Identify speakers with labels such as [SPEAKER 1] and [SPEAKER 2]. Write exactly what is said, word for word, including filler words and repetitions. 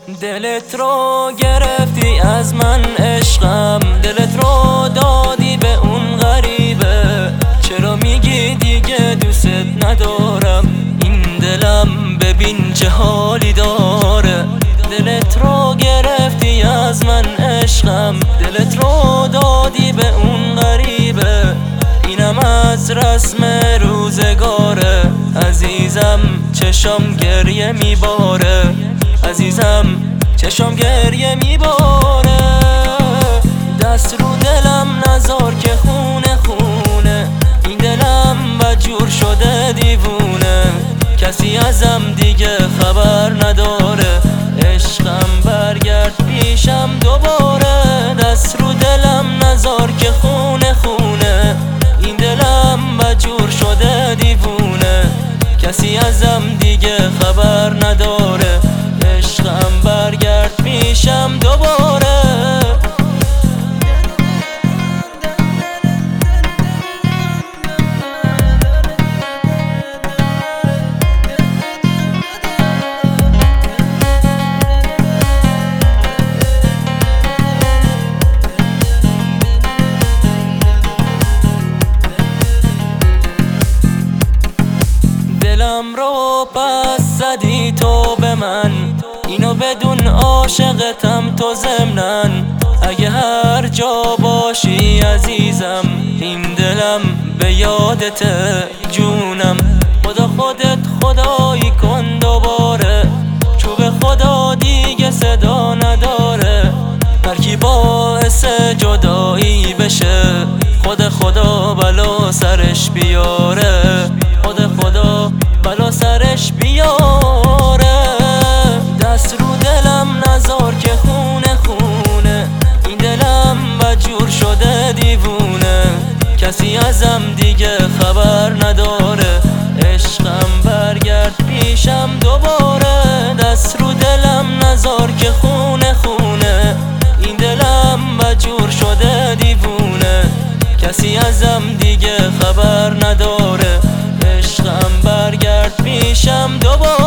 [SPEAKER 1] دلت رو گرفتی از من عشقم، دلت رو دادی به اون غریبه. چرا میگی دیگه دوست ندارم؟ این دلم ببین چه حالی داره. دلت رو گرفتی از من عشقم، دلت رو دادی به اون غریبه. اینم از رسم روزگاره. عزیزم چشام گریه میباره، عزیزم چشام گریه میباره. دست رو دلم نذار که خونه خونه، این دلم بدجور شده دیوونه. کسی ازم دیگه خبر نداره، عشقم برگرد پیشم دوباره. دست رو دلم نذار که خونه خونه، این دلم بدجور شده دیوونه. کسی ازم دیگه خبر نداره، عشقم برگرد پیشم دوباره. دلم رو پس زدی تو به من، اینو بدون عاشقتم تو ضمنن. اگه هر جا باشی عزیزم، این دلم به یادته جونم. خدا خودت خدایی کن دوباره، چوب خدا دیگه صدا نداره. هر کی باعث جدایی بشه، خود خدا بلا سرش بیاره، خود خدا بلا سرش بیاره. دست رو دلم نذار که خونه خونه، این دلم بدجور شده دیوونه. کسی ازم دیگه خبر نداره، عشقم برگرد پیشم دوباره. دست رو دلم نذار که خونه خونه، این دلم بدجور شده دیوونه. کسی ازم دیگه خبر نداره، عشقم برگرد پیشم دوباره.